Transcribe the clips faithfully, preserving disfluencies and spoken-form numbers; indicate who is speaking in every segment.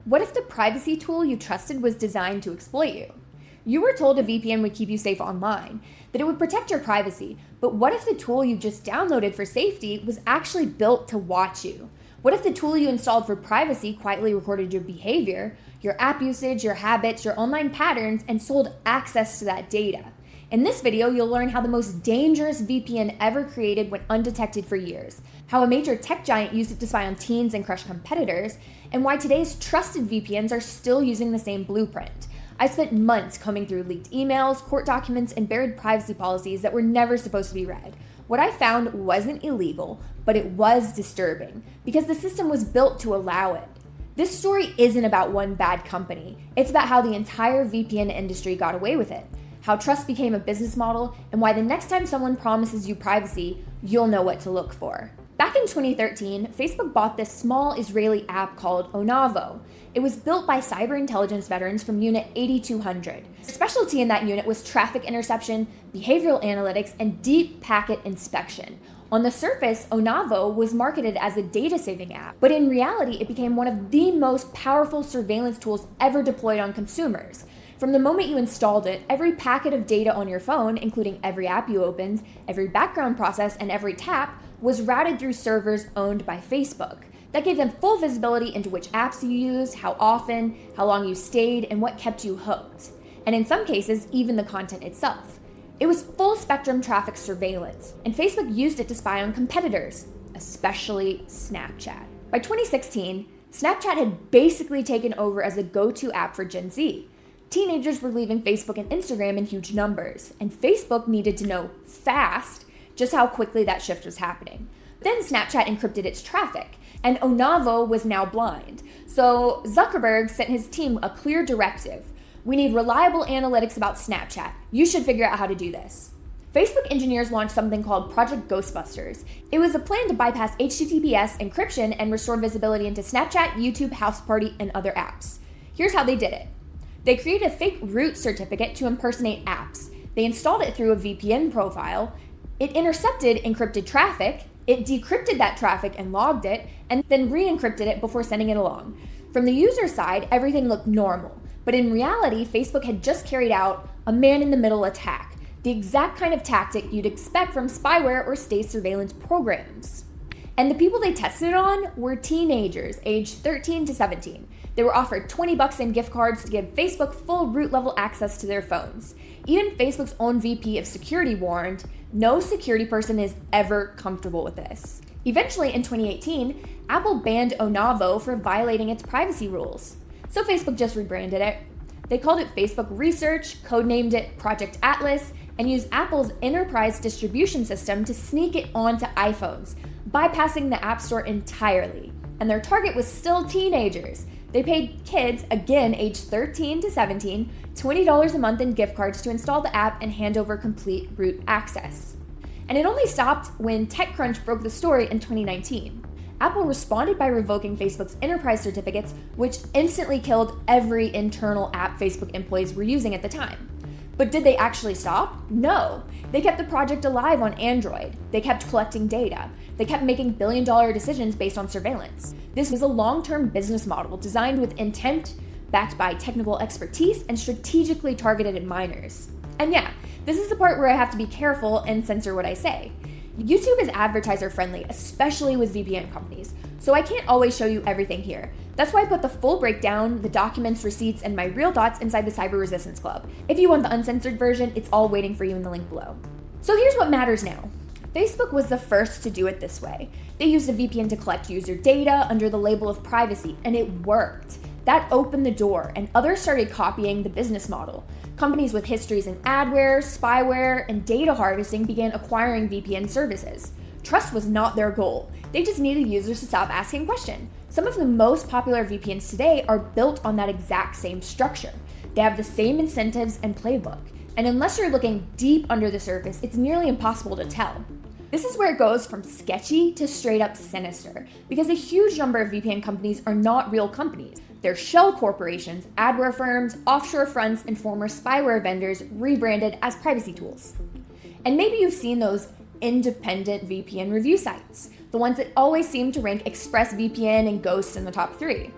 Speaker 1: What if the privacy tool you trusted was designed to exploit you? You were told a V P N would keep you safe online, that it would protect your privacy, but what if the tool you just downloaded for safety was actually built to watch you? What if the tool you installed for privacy quietly recorded your behavior, your app usage, your habits, your online patterns, and sold access to that data? In this video, you'll learn how the most dangerous V P N ever created went undetected for years, how a major tech giant used it to spy on teens and crush competitors, and why today's trusted V P Ns are still using the same blueprint. I spent months combing through leaked emails, court documents, and buried privacy policies that were never supposed to be read. What I found wasn't illegal, but it was disturbing, because the system was built to allow it. This story isn't about one bad company. It's about how the entire V P N industry got away with it, how trust became a business model, and why the next time someone promises you privacy, you'll know what to look for. Back in twenty thirteen, Facebook bought this small Israeli app called Onavo. It was built by cyber intelligence veterans from Unit eighty-two hundred. The specialty in that unit was traffic interception, behavioral analytics, and deep packet inspection. On the surface, Onavo was marketed as a data-saving app, but in reality, it became one of the most powerful surveillance tools ever deployed on consumers. From the moment you installed it, every packet of data on your phone, including every app you opened, every background process, and every tap, was routed through servers owned by Facebook. That gave them full visibility into which apps you used, how often, how long you stayed, and what kept you hooked. And in some cases, even the content itself. It was full spectrum traffic surveillance, and Facebook used it to spy on competitors, especially Snapchat. By twenty sixteen, Snapchat had basically taken over as a go-to app for Gen Z. Teenagers were leaving Facebook and Instagram in huge numbers, and Facebook needed to know fast just how quickly that shift was happening. Then Snapchat encrypted its traffic, and Onavo was now blind. So Zuckerberg sent his team a clear directive. We need reliable analytics about Snapchat. You should figure out how to do this. Facebook engineers launched something called Project Ghostbusters. It was a plan to bypass H T T P S encryption and restore visibility into Snapchat, YouTube, House Party, and other apps. Here's how they did it. They created a fake root certificate to impersonate apps. They installed it through a V P N profile. It intercepted encrypted traffic. It decrypted that traffic and logged it, and then re-encrypted it before sending it along. From the user side, everything looked normal. But in reality, Facebook had just carried out a man-in-the-middle attack, the exact kind of tactic you'd expect from spyware or state surveillance programs. And the people they tested it on were teenagers aged thirteen to seventeen. They were offered twenty bucks in gift cards to give Facebook full root-level access to their phones. Even Facebook's own V P of security warned, no security person is ever comfortable with this. Eventually, in twenty eighteen, Apple banned Onavo for violating its privacy rules. So Facebook just rebranded it. They called it Facebook Research, codenamed it Project Atlas, and used Apple's enterprise distribution system to sneak it onto iPhones, bypassing the App Store entirely. And their target was still teenagers. They paid kids, again aged thirteen to seventeen, twenty dollars a month in gift cards to install the app and hand over complete root access. And it only stopped when TechCrunch broke the story in twenty nineteen. Apple responded by revoking Facebook's enterprise certificates, which instantly killed every internal app Facebook employees were using at the time. But did they actually stop? No. They kept the project alive on Android. They kept collecting data. They kept making billion-dollar decisions based on surveillance. This was a long-term business model designed with intent, backed by technical expertise, and strategically targeted at minors. And yeah, this is the part where I have to be careful and censor what I say. YouTube is advertiser-friendly, especially with V P N companies, so I can't always show you everything here. That's why I put the full breakdown, the documents, receipts, and my real thoughts inside the Cyber Resistance Club. If you want the uncensored version, it's all waiting for you in the link below. So here's what matters now. Facebook was the first to do it this way. They used a V P N to collect user data under the label of privacy, and it worked. That opened the door, and others started copying the business model. Companies with histories in adware, spyware, and data harvesting began acquiring V P N services. Trust was not their goal. They just needed users to stop asking questions. Some of the most popular V P Ns today are built on that exact same structure. They have the same incentives and playbook. And unless you're looking deep under the surface, it's nearly impossible to tell. This is where it goes from sketchy to straight up sinister, because a huge number of V P N companies are not real companies. They're shell corporations, adware firms, offshore fronts, and former spyware vendors rebranded as privacy tools. And maybe you've seen those independent V P N review sites, the ones that always seem to rank ExpressVPN and Ghost in the top three.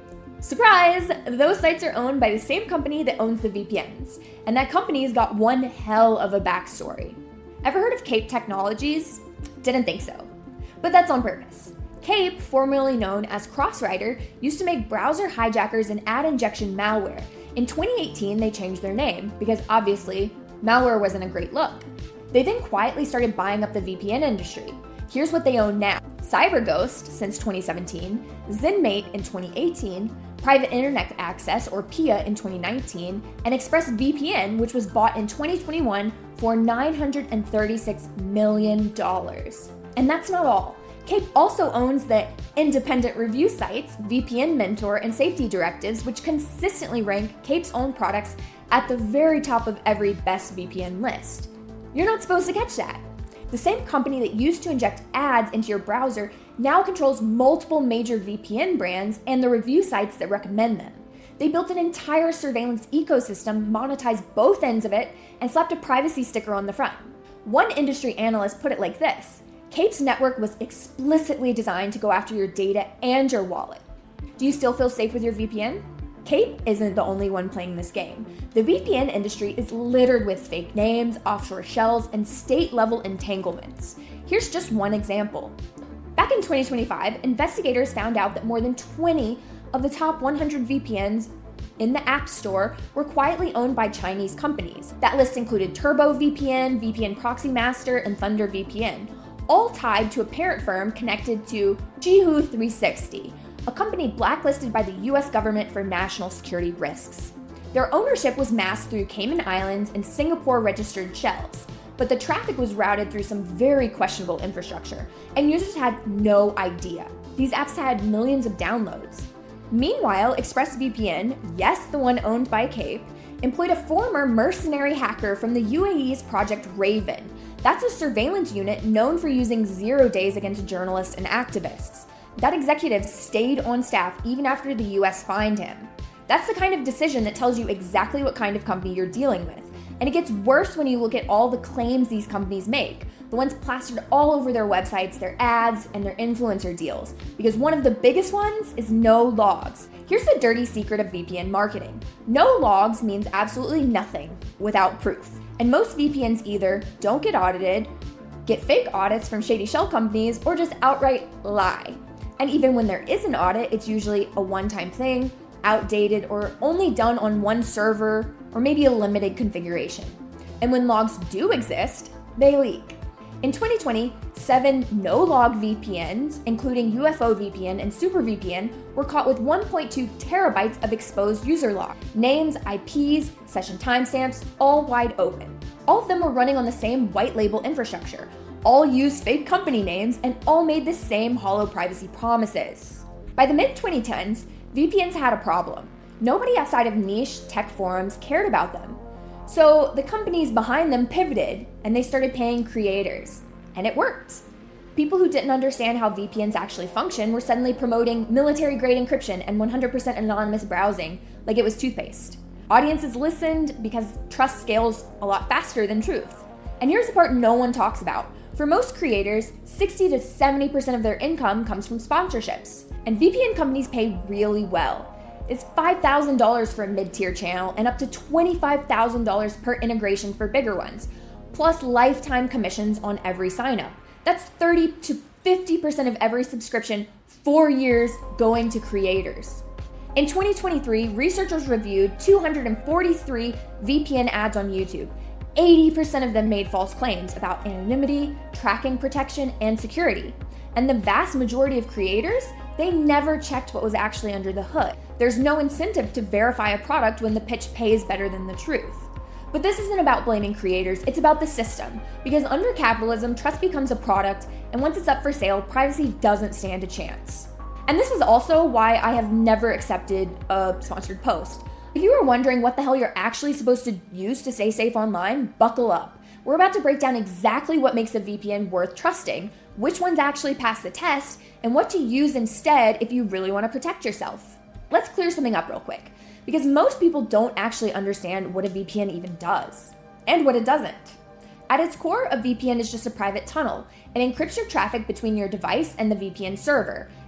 Speaker 1: Surprise! Those sites are owned by the same company that owns the V P Ns, and that company's got one hell of a backstory. Ever heard of Cape Technologies? Didn't think so. But that's on purpose. Cape, formerly known as Crossrider, used to make browser hijackers and ad injection malware. In twenty eighteen, they changed their name because obviously, malware wasn't a great look. They then quietly started buying up the V P N industry. Here's what they own now: CyberGhost since twenty seventeen, ZenMate in twenty eighteen, Private Internet Access or P I A in twenty nineteen, and ExpressVPN, which was bought in twenty twenty-one for nine hundred thirty-six million dollars. And that's not all. Cape also owns the independent review sites V P N Mentor and Safety Directives, which consistently rank Cape's own products at the very top of every best V P N list. You're not supposed to catch that. The same company that used to inject ads into your browser now controls multiple major V P N brands and the review sites that recommend them. They built an entire surveillance ecosystem, monetized both ends of it, and slapped a privacy sticker on the front. One industry analyst put it like this: Cape's network was explicitly designed to go after your data and your wallet. Do you still feel safe with your V P N? Cape isn't the only one playing this game. The V P N industry is littered with fake names, offshore shells, and state-level entanglements. Here's just one example. Back in twenty twenty-five, investigators found out that more than twenty of the top one hundred V P Ns in the App Store were quietly owned by Chinese companies. That list included TurboVPN, V P N Proxy Master, and Thunder V P N, all tied to a parent firm connected to Jihu three sixty, a company blacklisted by the U S government for national security risks. Their ownership was masked through Cayman Islands and Singapore-registered shells, but the traffic was routed through some very questionable infrastructure, and users had no idea. These apps had millions of downloads. Meanwhile, ExpressVPN, yes, the one owned by Cape, employed a former mercenary hacker from the U A E's Project Raven. That's a surveillance unit known for using zero days against journalists and activists. That executive stayed on staff even after the U S fined him. That's the kind of decision that tells you exactly what kind of company you're dealing with. And it gets worse when you look at all the claims these companies make, the ones plastered all over their websites, their ads, and their influencer deals. Because one of the biggest ones is no logs. Here's the dirty secret of V P N marketing. No logs means absolutely nothing without proof. And most V P Ns either don't get audited, get fake audits from shady shell companies, or just outright lie. And even when there is an audit, it's usually a one-time thing, outdated, or only done on one server, or maybe a limited configuration. And when logs do exist, they leak. In twenty twenty, seven no-log V P Ns, including U F O V P N and SuperVPN, were caught with one point two terabytes of exposed user logs. Names, I Ps, session timestamps, all wide open. All of them were running on the same white label infrastructure, all used fake company names, and all made the same hollow privacy promises. By the mid twenty tens, V P Ns had a problem. Nobody outside of niche tech forums cared about them. So the companies behind them pivoted and they started paying creators. And it worked. People who didn't understand how V P Ns actually function were suddenly promoting military-grade encryption and one hundred percent anonymous browsing like it was toothpaste. Audiences listened because trust scales a lot faster than truth. And here's the part no one talks about. For most creators, sixty to seventy percent of their income comes from sponsorships. And V P N companies pay really well. It's five thousand dollars for a mid-tier channel and up to twenty-five thousand dollars per integration for bigger ones, plus lifetime commissions on every sign-up. That's thirty to fifty percent of every subscription, four years going to creators. In twenty twenty-three, researchers reviewed two hundred forty-three V P N ads on YouTube. eighty percent of them made false claims about anonymity, tracking protection, and security. And the vast majority of creators, they never checked what was actually under the hood. There's no incentive to verify a product when the pitch pays better than the truth. But this isn't about blaming creators, it's about the system. Because under capitalism, trust becomes a product, and once it's up for sale, privacy doesn't stand a chance. And this is also why I have never accepted a sponsored post. If you are wondering what the hell you're actually supposed to use to stay safe online, buckle up. We're about to break down exactly what makes a V P N worth trusting, which ones actually pass the test, and what to use instead if you really want to protect yourself. Let's clear something up real quick, because most people don't actually understand what a V P N even does, and what it doesn't. At its core, a V P N is just a private tunnel. It encrypts your traffic between your device and the V P N server,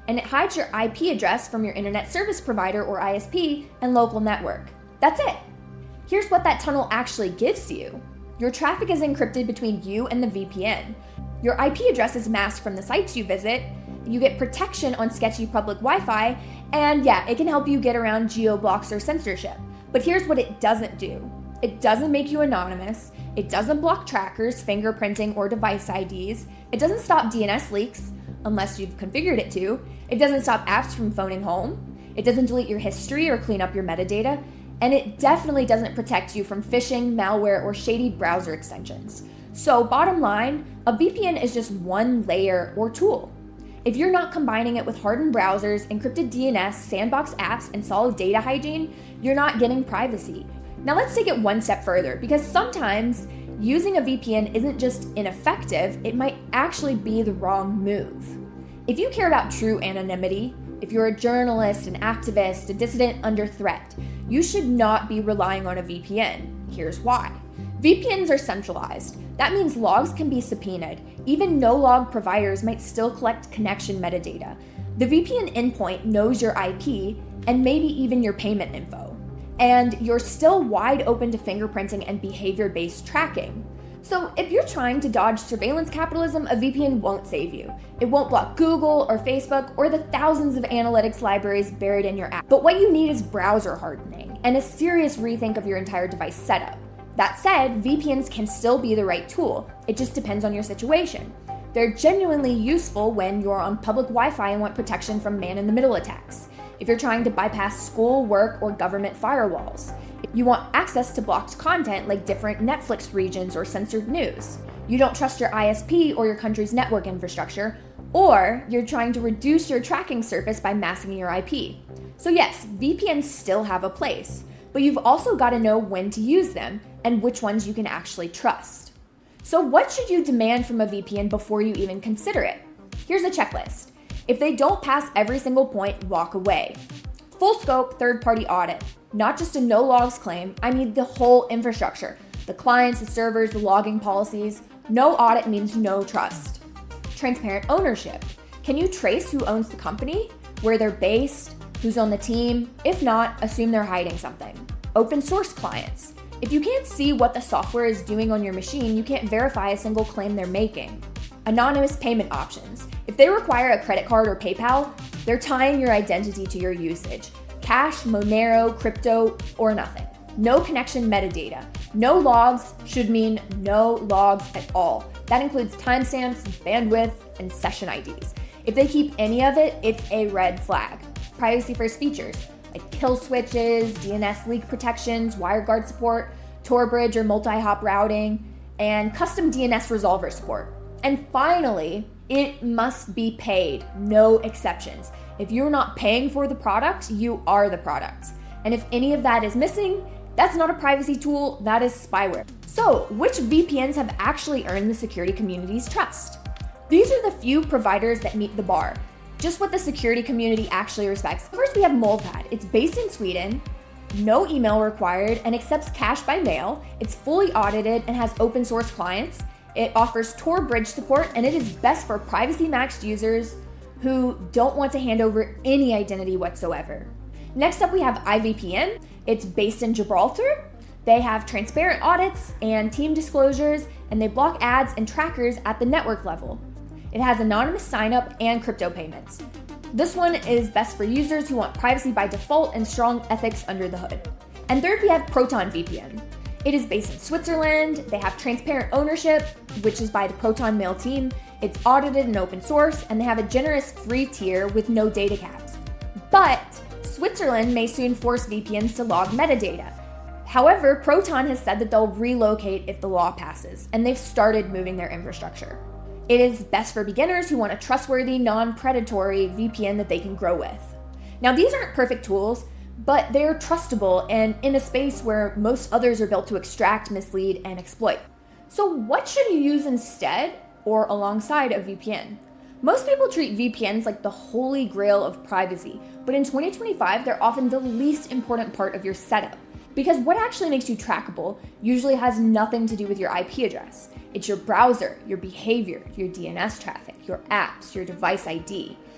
Speaker 1: and it hides your I P address from your internet service provider or I S P and local network. That's it. Here's what that tunnel actually gives you. Your traffic is encrypted between you and the V P N. Your I P address is masked from the sites you visit. You get protection on sketchy public Wi-Fi, and yeah, it can help you get around geo-blocks or censorship. But here's what it doesn't do. It doesn't make you anonymous. It doesn't block trackers, fingerprinting, or device I Ds. It doesn't stop D N S leaks, unless you've configured it to. It doesn't stop apps from phoning home. It doesn't delete your history or clean up your metadata. And it definitely doesn't protect you from phishing, malware, or shady browser extensions. So bottom line, a V P N is just one layer or tool. If you're not combining it with hardened browsers, encrypted D N S, sandbox apps, and solid data hygiene, you're not getting privacy. Now let's take it one step further, because sometimes using a V P N isn't just ineffective, it might actually be the wrong move. If you care about true anonymity, if you're a journalist, an activist, a dissident under threat, you should not be relying on a V P N. Here's why. V P Ns are centralized. That means logs can be subpoenaed. Even no-log providers might still collect connection metadata. The V P N endpoint knows your I P and maybe even your payment info. And you're still wide open to fingerprinting and behavior-based tracking. So if you're trying to dodge surveillance capitalism, a V P N won't save you. It won't block Google or Facebook or the thousands of analytics libraries buried in your app. But what you need is browser hardening and a serious rethink of your entire device setup. That said, V P Ns can still be the right tool. It just depends on your situation. They're genuinely useful when you're on public Wi-Fi and want protection from man-in-the-middle attacks. If you're trying to bypass school, work, or government firewalls. If you want access to blocked content like different Netflix regions or censored news. You don't trust your I S P or your country's network infrastructure, or you're trying to reduce your tracking surface by masking your I P. So yes, V P Ns still have a place, but you've also got to know when to use them and which ones you can actually trust. So what should you demand from a V P N before you even consider it? Here's a checklist. If they don't pass every single point, walk away. Full scope third-party audit, not just a no logs claim, I mean the whole infrastructure, the clients, the servers, the logging policies. No audit means no trust. Transparent ownership. Can you trace who owns the company, where they're based, who's on the team? If not, assume they're hiding something. Open source clients. If you can't see what the software is doing on your machine, you can't verify a single claim they're making. Anonymous payment options. If they require a credit card or PayPal, they're tying your identity to your usage. Cash, Monero, crypto, or nothing. No connection metadata. No logs should mean no logs at all. That includes timestamps, bandwidth, and session I Ds. If they keep any of it, it's a red flag. Privacy-first features like kill switches, D N S leak protections, WireGuard support, Tor bridge or multi-hop routing, and custom D N S resolver support. And finally, it must be paid, no exceptions. If you're not paying for the product, you are the product. And if any of that is missing, that's not a privacy tool, that is spyware. So, which V P Ns have actually earned the security community's trust? These are the few providers that meet the bar, just what the security community actually respects. First, we have Molpad. It's based in Sweden, no email required, and accepts cash by mail. It's fully audited and has open source clients. It offers Tor bridge support, and it is best for privacy-maxed users who don't want to hand over any identity whatsoever. Next up, we have I V P N. It's based in Gibraltar. They have transparent audits and team disclosures, and they block ads and trackers at the network level. It has anonymous sign-up and crypto payments. This one is best for users who want privacy by default and strong ethics under the hood. And third, we have Proton V P N. It is based in Switzerland. They have transparent ownership, which is by the Proton Mail team. It's audited and open source, and they have a generous free tier with no data caps. But Switzerland may soon force V P Ns to log metadata. However, Proton has said that they'll relocate if the law passes, and they've started moving their infrastructure. It is best for beginners who want a trustworthy, non-predatory V P N that they can grow with. Now, these aren't perfect tools, but they're trustable and in a space where most others are built to extract, mislead, and exploit. So what should you use instead or alongside a V P N? Most people treat V P Ns like the holy grail of privacy, but in twenty twenty-five, they're often the least important part of your setup. Because what actually makes you trackable usually has nothing to do with your I P address. It's your browser, your behavior, your D N S traffic, your apps, your device I D.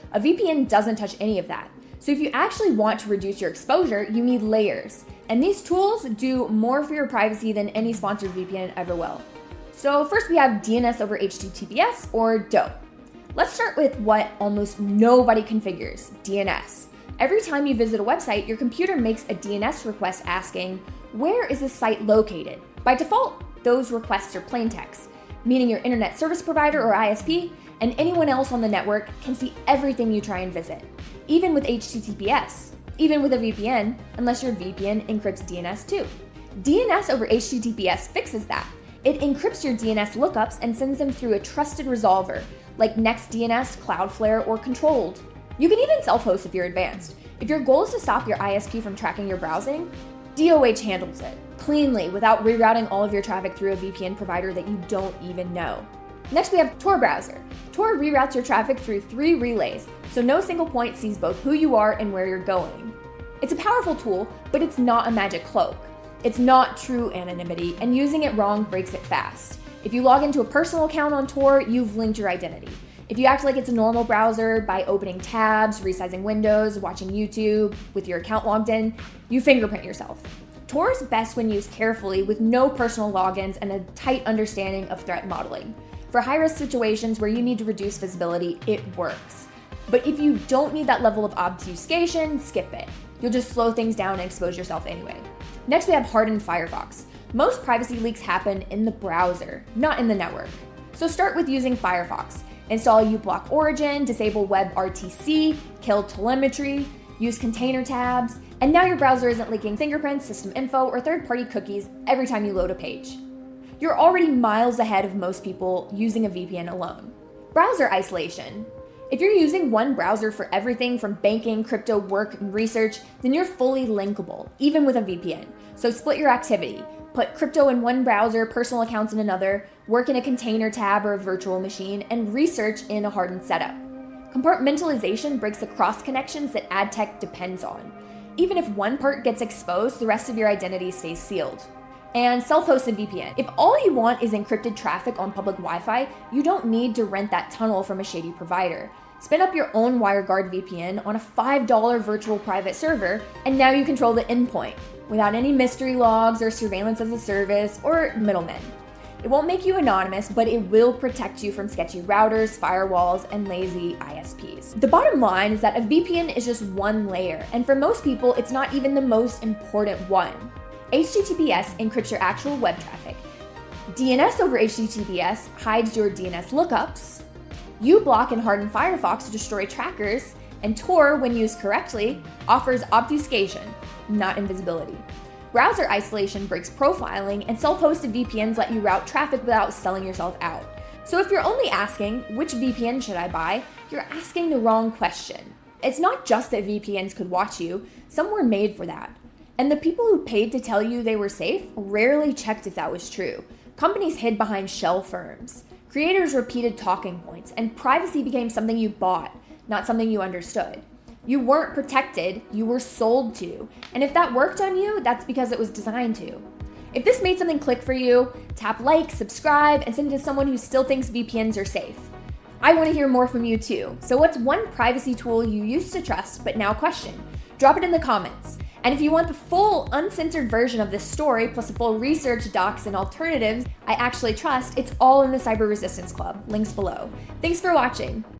Speaker 1: A V P N doesn't touch any of that. So if you actually want to reduce your exposure, you need layers. And these tools do more for your privacy than any sponsored V P N ever will. So first we have D N S over H T T P S, or D O. Let's start with what almost nobody configures, D N S. Every time you visit a website, your computer makes a D N S request asking, where is this site located? By default, those requests are plain text, meaning your internet service provider or I S P and anyone else on the network can see everything you try and visit, even with H T T P S, even with a V P N, unless your V P N encrypts D N S too. D N S over H T T P S fixes that. It encrypts your D N S lookups and sends them through a trusted resolver, like NextDNS, Cloudflare, or Controlled. You can even self-host if you're advanced. If your goal is to stop your I S P from tracking your browsing, D O H handles it cleanly without rerouting all of your traffic through a V P N provider that you don't even know. Next, we have Tor Browser. Tor reroutes your traffic through three relays, so no single point sees both who you are and where you're going. It's a powerful tool, but it's not a magic cloak. It's not true anonymity, and using it wrong breaks it fast. If you log into a personal account on Tor, you've linked your identity. If you act like it's a normal browser by opening tabs, resizing windows, watching YouTube with your account logged in, you fingerprint yourself. Tor is best when used carefully with no personal logins and a tight understanding of threat modeling. For high-risk situations where you need to reduce visibility, it works. But if you don't need that level of obfuscation, skip it. You'll just slow things down and expose yourself anyway. Next, we have hardened Firefox. Most privacy leaks happen in the browser, not in the network. So start with using Firefox. Install uBlock Origin, disable WebRTC, kill telemetry, use container tabs, and now your browser isn't leaking fingerprints, system info, or third-party cookies every time you load a page. You're already miles ahead of most people using a V P N alone. Browser isolation. If you're using one browser for everything from banking, crypto, work, and research, then you're fully linkable, even with a V P N. So split your activity. Put crypto in one browser, personal accounts in another, work in a container tab or a virtual machine, and research in a hardened setup. Compartmentalization breaks the cross connections that ad tech depends on. Even if one part gets exposed, the rest of your identity stays sealed. And self-hosted V P N. If all you want is encrypted traffic on public Wi-Fi, you don't need to rent that tunnel from a shady provider. Spin up your own WireGuard V P N on a five dollars virtual private server, and now you control the endpoint, without any mystery logs or surveillance as a service or middlemen. It won't make you anonymous, but it will protect you from sketchy routers, firewalls, and lazy I S Ps. The bottom line is that a V P N is just one layer, and for most people, it's not even the most important one. H T T P S encrypts your actual web traffic. D N S over H T T P S hides your D N S lookups. uBlock and hardened Firefox destroy trackers, and Tor, when used correctly, offers obfuscation, not invisibility. Browser isolation breaks profiling, and self-hosted V P Ns let you route traffic without selling yourself out. So if you're only asking, which V P N should I buy, you're asking the wrong question. It's not just that V P Ns could watch you, some were made for that. And the people who paid to tell you they were safe rarely checked if that was true. Companies hid behind shell firms. Creators repeated talking points, and privacy became something you bought, not something you understood. You weren't protected, you were sold to. And if that worked on you, that's because it was designed to. If this made something click for you, tap like, subscribe, and send it to someone who still thinks V P Ns are safe. I want to hear more from you too. So what's one privacy tool you used to trust but now question? Drop it in the comments. And if you want the full uncensored version of this story, plus the full research, docs, and alternatives I actually trust, it's all in the Cyber Resistance Club. Links below. Thanks for watching.